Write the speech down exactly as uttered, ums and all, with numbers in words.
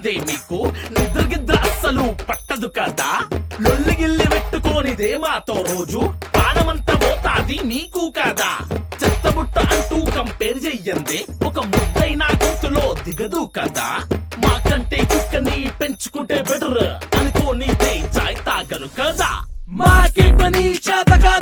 తెలియందే మీకు నిద్రగిద్ర అస్సలు పట్టదు కదా లొల్లి గిల్లి పెట్టుకోనిదే మాతో రోజు ప్రాణమంతా పోతాది నీకు కదా చెత్తబుట్ట అంటూ కంపేర్ చెయ్యందే ఒక ముద్దైనా గొంతులో దిగదు కదా మాకంటే కుక్కని పెంచుకుంటే బెటర్ అనుకోనిదే చాయ్ తాగరు కదా మాకే పని చేత కాదు